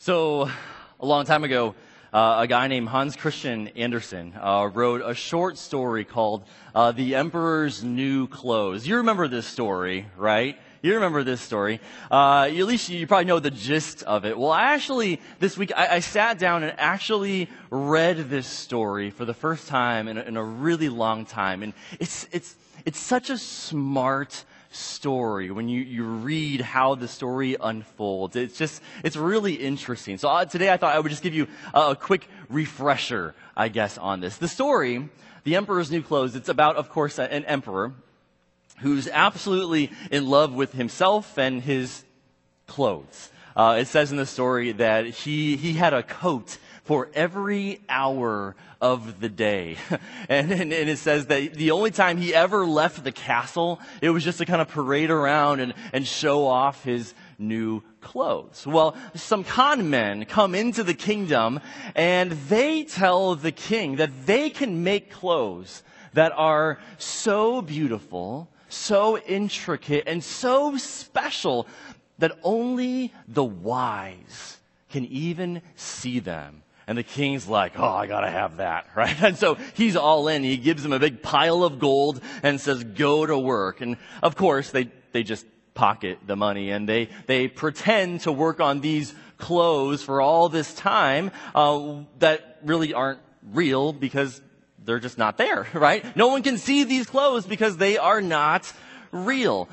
So, a long time ago, a guy named Hans Christian Andersen wrote a short story called The Emperor's New Clothes. You remember this story, right? You remember this story. At least you probably know the gist of it. Well, this week, I sat down and actually read this story for the first time in a really long time. And it's such a smart story when you read how the story unfolds. It's really interesting. So today I thought I would just give you a quick refresher, I guess, on this. The story, The Emperor's New Clothes, it's about, of course, an emperor who's absolutely in love with himself and his clothes. It says in the story that he had a coat for every hour of the day. And it says that the only time he ever left the castle, it was just to kind of parade around and show off his new clothes. Well, some con men come into the kingdom and they tell the king that they can make clothes that are so beautiful, so intricate, and so special that only the wise can even see them. And the king's like, oh, I gotta have that, right? And so he's all in. He gives them a big pile of gold and says, go to work. And of course, they just pocket the money and they pretend to work on these clothes for all this time that really aren't real because they're just not there, right? No one can see these clothes because they are not real.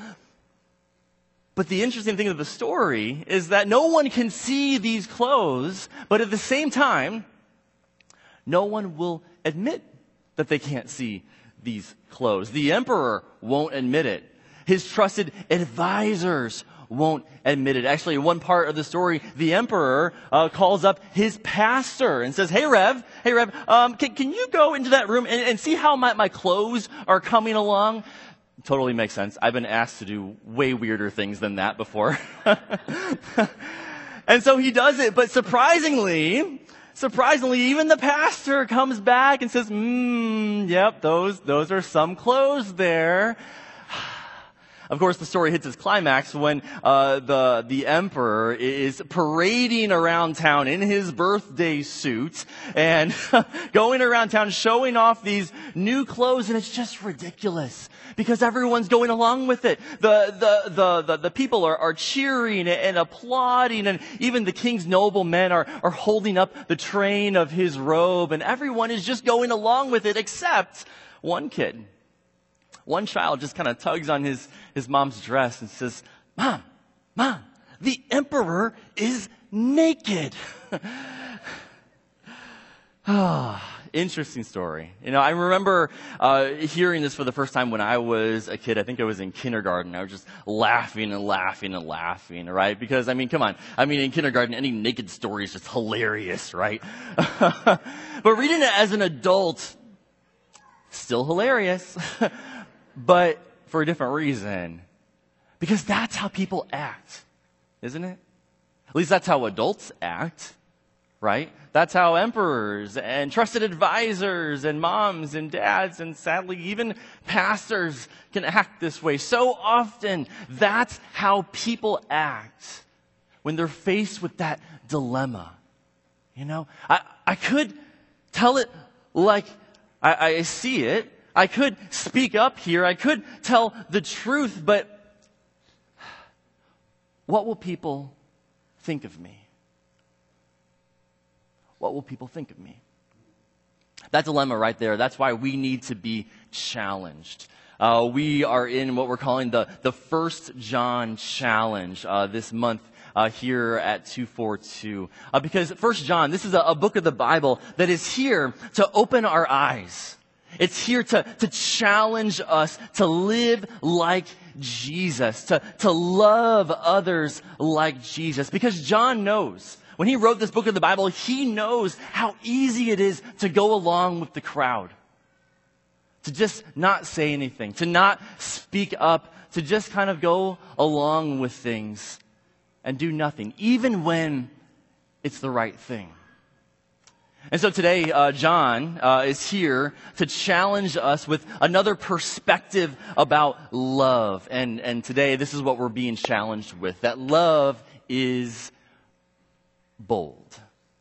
But the interesting thing of the story is that no one can see these clothes, but at the same time, no one will admit that they can't see these clothes. The emperor won't admit it. His trusted advisors won't admit it. Actually, in one part of the story, the emperor calls up his pastor and says, Hey Rev, can you go into that room and see how my clothes are coming along? Totally makes sense. I've been asked to do way weirder things than that before. And so he does it, but surprisingly, even the pastor comes back and says, yep, those are some clothes there. Of course, the story hits its climax when the emperor is parading around town in his birthday suit and going around town showing off these new clothes, and it's just ridiculous because everyone's going along with it. The people are cheering and applauding, and even the king's noblemen are holding up the train of his robe, and everyone is just going along with it except one kid. One child just kind of tugs on his mom's dress and says, Mom, the emperor is naked. Interesting story. I remember hearing this for the first time when I was a kid. I think I was in kindergarten. I was just laughing, right? Because, come on. In kindergarten, any naked story is just hilarious, right? But reading it as an adult, still hilarious. But for a different reason. Because that's how people act, isn't it? At least that's how adults act, right? That's how emperors and trusted advisors and moms and dads and sadly even pastors can act this way. So often, that's how people act when they're faced with that dilemma. I could tell it like I see it. I could speak up here. I could tell the truth, but what will people think of me? What will people think of me? That dilemma right there, that's why we need to be challenged. We are in what we're calling the 1 John Challenge this month here at 242. Because 1 John, this is a book of the Bible that is here to open our eyes. It's here to challenge us to live like Jesus, to love others like Jesus. Because John knows, when he wrote this book of the Bible, he knows how easy it is to go along with the crowd. To just not say anything, to not speak up, to just kind of go along with things and do nothing, even when it's the right thing. And so today, John is here to challenge us with another perspective about love. And today, this is what we're being challenged with, that love is bold.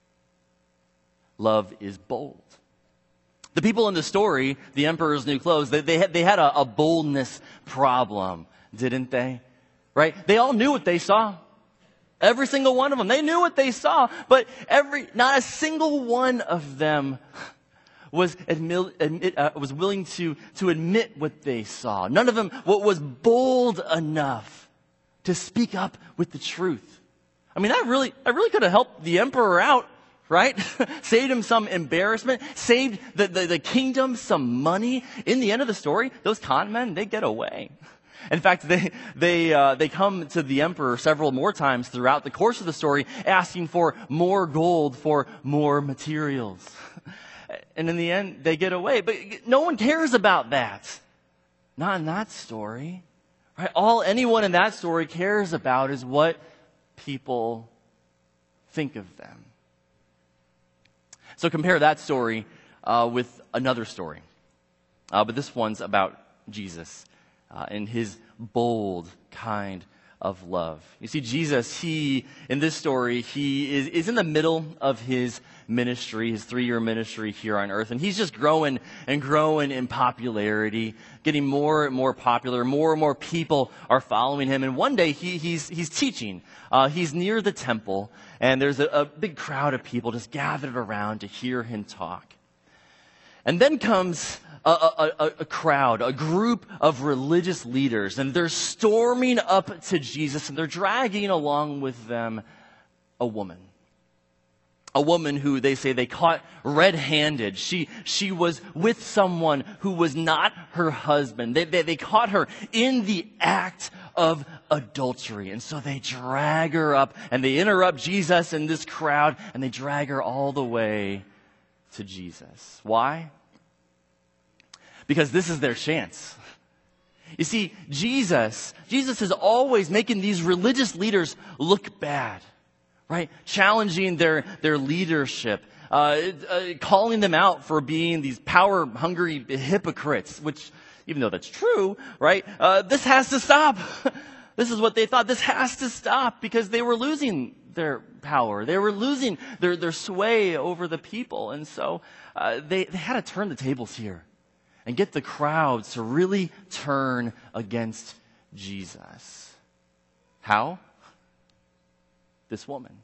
Love is bold. The people in the story, the emperor's new clothes, they had a boldness problem, didn't they? Right? They all knew what they saw. Every single one of them. They knew what they saw, but not a single one of them was willing to admit what they saw. None of them was bold enough to speak up with the truth. I mean, I really could have helped the emperor out, right? Saved him some embarrassment, saved the kingdom some money. In the end of the story, those con men, they get away. In fact, they come to the emperor several more times throughout the course of the story, asking for more gold, for more materials. And in the end, they get away. But no one cares about that. Not in that story. Right? All anyone in that story cares about is what people think of them. So compare that story with another story. But this one's about Jesus. And his bold kind of love. You see, Jesus, in this story, he is in the middle of his ministry, his 3-year ministry here on earth. And he's just growing and growing in popularity, getting more and more popular. More and more people are following him. And one day he's teaching. He's near the temple, and there's a big crowd of people just gathered around to hear him talk. And then comes a crowd, a group of religious leaders, and they're storming up to Jesus, and they're dragging along with them a woman. A woman who they say they caught red-handed. She was with someone who was not her husband. They caught her in the act of adultery. And so they drag her up, and they interrupt Jesus and this crowd, and they drag her all the way to Jesus. Why? Because this is their chance. You see, Jesus is always making these religious leaders look bad, right? Challenging their leadership, calling them out for being these power-hungry hypocrites, which, even though that's true, right? This has to stop. This is what they thought. This has to stop because they were losing their power. They were losing their sway over the people. And so they had to turn the tables here and get the crowds to really turn against Jesus. How? This woman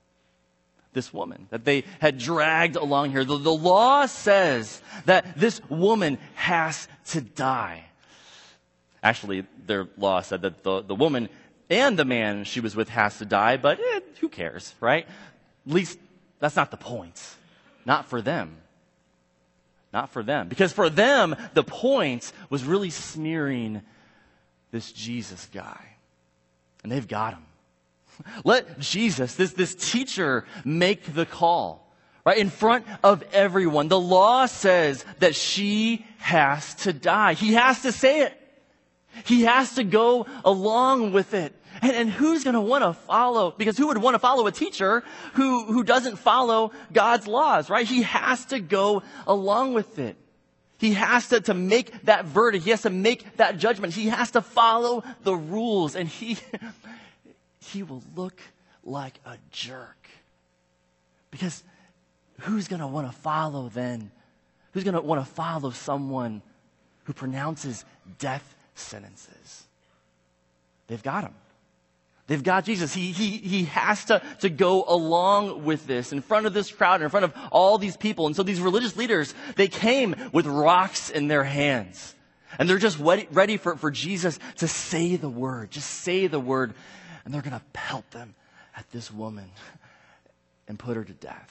that they had dragged along here. The law says that this woman has to die. Actually, their law said that the woman and the man she was with has to die, but who cares, right? At least that's not the point. Not for them. Not for them. Because for them, the point was really smearing this Jesus guy. And they've got him. Let Jesus, this teacher, make the call. Right? In front of everyone. The law says that she has to die. He has to say it. He has to go along with it. And who's going to want to follow? Because who would want to follow a teacher who doesn't follow God's laws, right? He has to go along with it. He has to make that verdict. He has to make that judgment. He has to follow the rules. And he will look like a jerk. Because who's going to want to follow then? Who's going to want to follow someone who pronounces death sentences? They've got him. They've got Jesus. He has to go along with this in front of this crowd, in front of all these people. And so these religious leaders, they came with rocks in their hands. And they're just ready for Jesus to say the word. Just say the word. And they're going to pelt them at this woman and put her to death.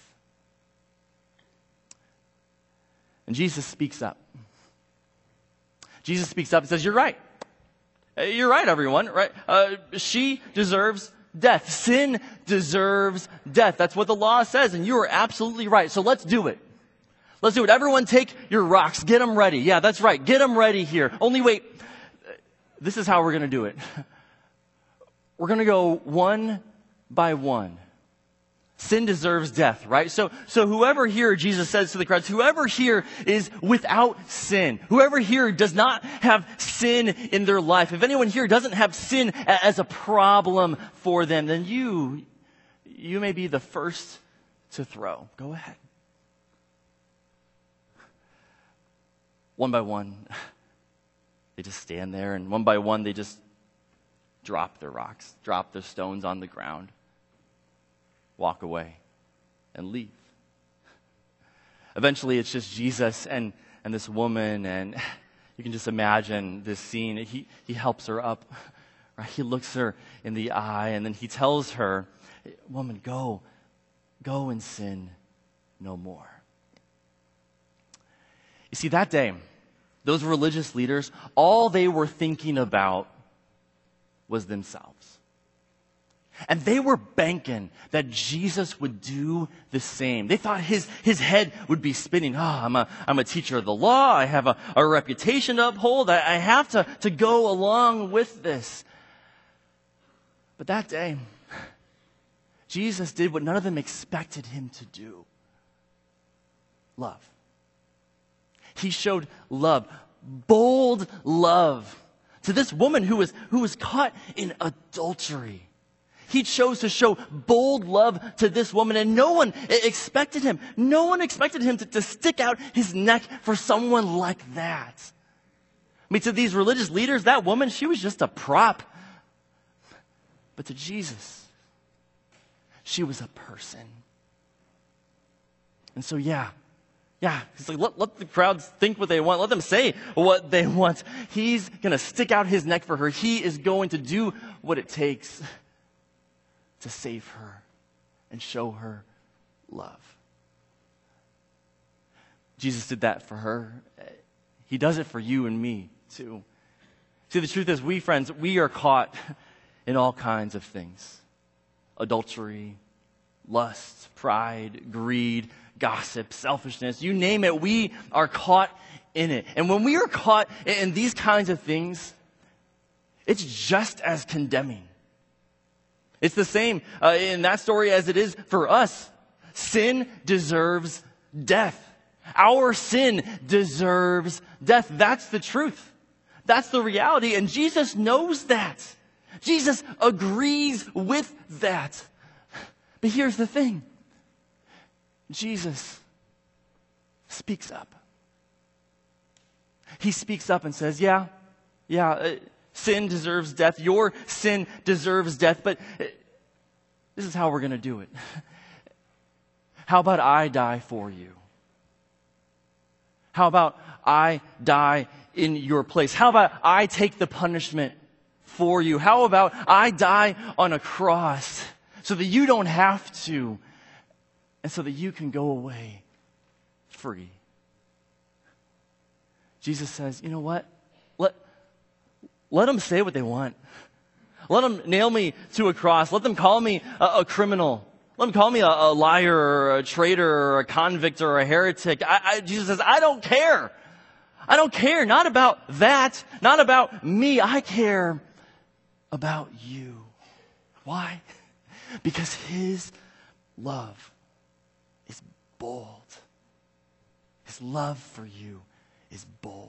And Jesus speaks up. Jesus speaks up and says, "You're right. You're right, everyone, right? She deserves death. Sin deserves death. That's what the law says, and you are absolutely right. So let's do it. Let's do it. Everyone take your rocks. Get them ready. Yeah, that's right. Get them ready here. Only wait. This is how we're going to do it. We're going to go one by one. Sin deserves death, right? So whoever here, Jesus says to the crowds, whoever here is without sin, whoever here does not have sin in their life, if anyone here doesn't have sin as a problem for them, then you you may be the first to throw. Go ahead. One by one, they just stand there, and one by one, they just drop their rocks, drop their stones on the ground, walk away, and leave. Eventually, it's just Jesus and this woman, and you can just imagine this scene. He helps her up, right? He looks her in the eye, and then he tells her, "Woman, go and sin no more." You see, that day, those religious leaders, all they were thinking about was themselves. And they were banking that Jesus would do the same. They thought his head would be spinning. I'm a teacher of the law. I have a reputation to uphold. I have to go along with this. But that day, Jesus did what none of them expected him to do. Love. He showed love, bold love, to this woman who was caught in adultery. He chose to show bold love to this woman, and no one expected him. No one expected him to stick out his neck for someone like that. I mean, to these religious leaders, that woman, she was just a prop. But to Jesus, she was a person. And so, yeah, he's like, let the crowds think what they want. Let them say what they want. He's going to stick out his neck for her. He is going to do what it takes to save her and show her love. Jesus did that for her. He does it for you and me too. See, the truth is, we friends, we are caught in all kinds of things. Adultery, lust, pride, greed, gossip, selfishness, you name it, we are caught in it. And when we are caught in these kinds of things, it's just as condemning. It's the same in that story as it is for us. Sin deserves death. Our sin deserves death. That's the truth. That's the reality. And Jesus knows that. Jesus agrees with that. But here's the thing. Jesus speaks up. He speaks up and says, sin deserves death. Your sin deserves death. But this is how we're going to do it. How about I die for you? How about I die in your place? How about I take the punishment for you? How about I die on a cross so that you don't have to, and so that you can go away free? Jesus says, you know what? Let them say what they want. Let them nail me to a cross. Let them call me a criminal. Let them call me a liar or a traitor or a convict or a heretic. Jesus says, I don't care. I don't care. Not about that. Not about me. I care about you. Why? Because his love is bold. His love for you is bold.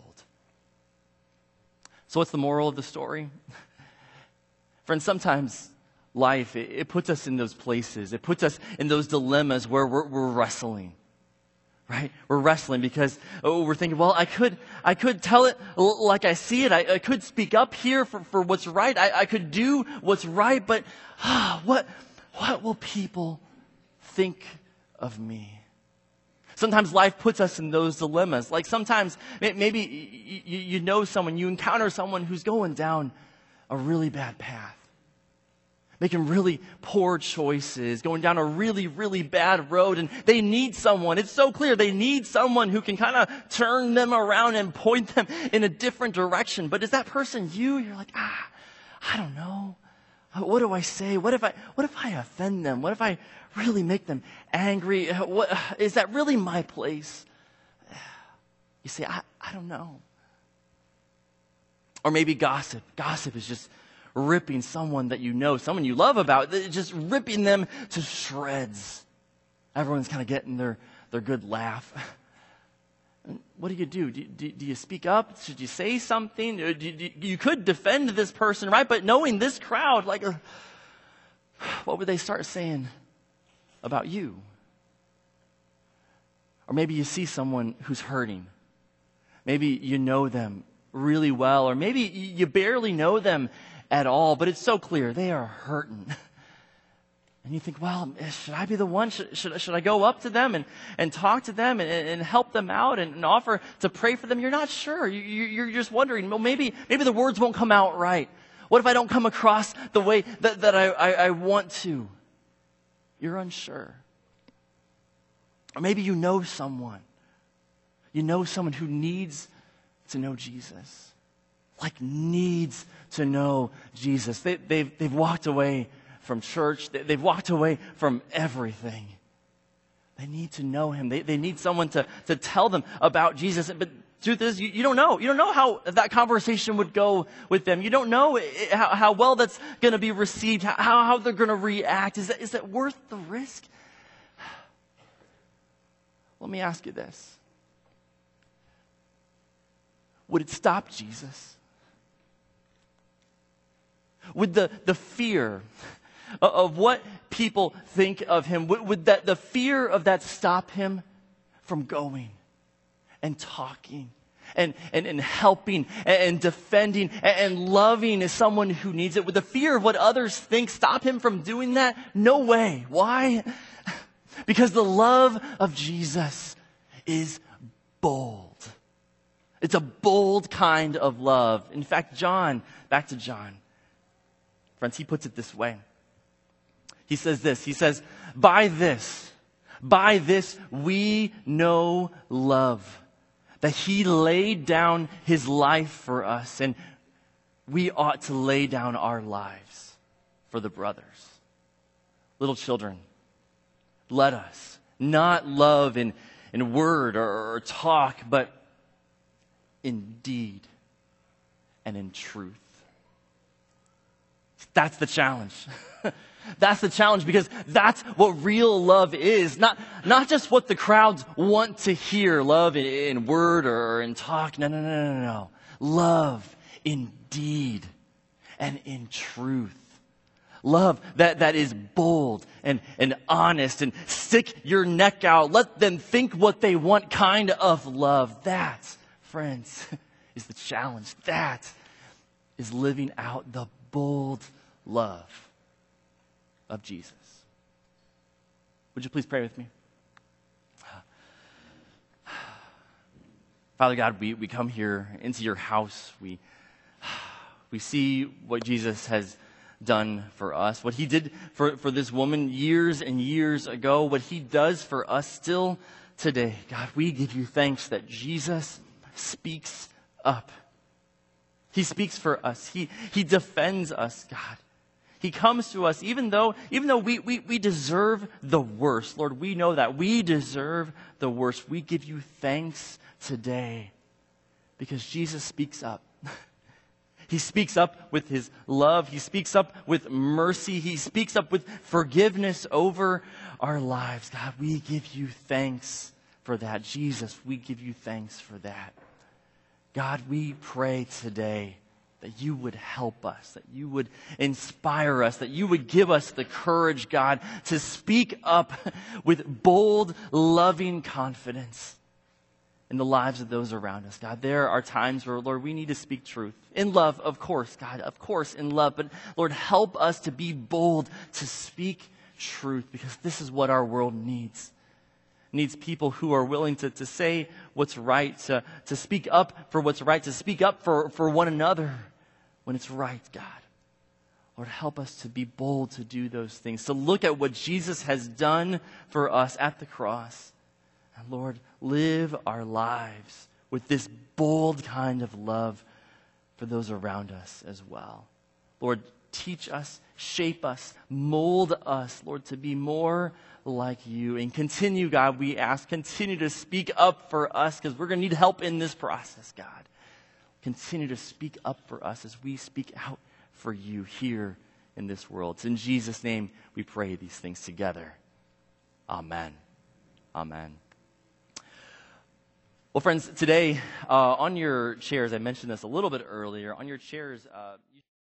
So what's the moral of the story? Friends, sometimes life, it puts us in those places. It puts us in those dilemmas where we're wrestling, right? We're wrestling because we're thinking, well, I could tell it like I see it. I could speak up here for what's right. I could do what's right, but what will people think of me? Sometimes life puts us in those dilemmas. Like sometimes maybe you know someone, you encounter someone who's going down a really bad path, making really poor choices, going down a really, really bad road, and they need someone. It's so clear they need someone who can kind of turn them around and point them in a different direction. But is that person you? You're like, I don't know. What do I say? What if I offend them? What if I really make them angry? Is that really my place? You say, I don't know. Or maybe gossip. Gossip is just ripping someone that you know, someone you love about, just ripping them to shreds. Everyone's kind of getting their good laugh. What do? Do you speak up? Should you say something? You could defend this person, right? But knowing this crowd, like, what would they start saying about you. Or maybe you see someone who's hurting. Maybe you know them really well, or maybe you barely know them at all, but it's so clear they are hurting. And you think, well, should I be the one? Should I go up to them and talk to them and help them out and offer to pray for them? You're not sure. You're just wondering, well, maybe the words won't come out right. What if I don't come across the way that I want to? You're unsure. Or maybe you know someone. You know someone who needs to know Jesus. Like needs to know Jesus. They've walked away from church. They've walked away from everything. They need to know him. They need someone to tell them about Jesus. But truth is, you don't know. You don't know how that conversation would go with them. You don't know how well that's going to be received, how they're going to react. Is that worth the risk? Let me ask you this. Would it stop Jesus? Would the fear of what people think of him, would the fear of that stop him from going and talking and helping and defending and loving someone who needs it? Would the fear of what others think stop him from doing that? No way. Why? Because the love of Jesus is bold. It's a bold kind of love. In fact, back to John. Friends, he puts it this way. He says this. He says, by this we know love, that he laid down his life for us, and we ought to lay down our lives for the brothers. Little children, let us not love in word or talk, but in deed and in truth. That's the challenge. That's the challenge, because that's what real love is. Not just what the crowds want to hear, love in word or in talk. No. Love in deed and in truth. Love that is bold and honest and stick your neck out. Let them think what they want kind of love. That, friends, is the challenge. That is living out the bold love of Jesus. Would you please pray with me? Father God, we come here into your house. We see what Jesus has done for us, what he did for this woman years and years ago, what he does for us still today. God, we give you thanks that Jesus speaks up. He speaks for us. He defends us, God. He comes to us even though we deserve the worst. Lord, we know that. We deserve the worst. We give you thanks today because Jesus speaks up. He speaks up with his love. He speaks up with mercy. He speaks up with forgiveness over our lives. God, we give you thanks for that. Jesus, we give you thanks for that. God, we pray today that you would help us, that you would inspire us, that you would give us the courage, God, to speak up with bold, loving confidence in the lives of those around us. God, there are times where, Lord, we need to speak truth. In love, of course, God, of course, in love. But, Lord, help us to be bold, to speak truth, because this is what our world needs. It needs people who are willing to say what's right, to speak up for what's right, to speak up for one another when it's right, God. Lord, help us to be bold to do those things, to look at what Jesus has done for us at the cross. And Lord, live our lives with this bold kind of love for those around us as well. Lord, teach us, shape us, mold us, Lord, to be more like you. And continue, God, we ask, continue to speak up for us, because we're going to need help in this process, God. Continue to speak up for us as we speak out for you here in this world. It's in Jesus' name we pray these things together. Amen. Amen. Well, friends, today on your chairs, I mentioned this a little bit earlier, on your chairs,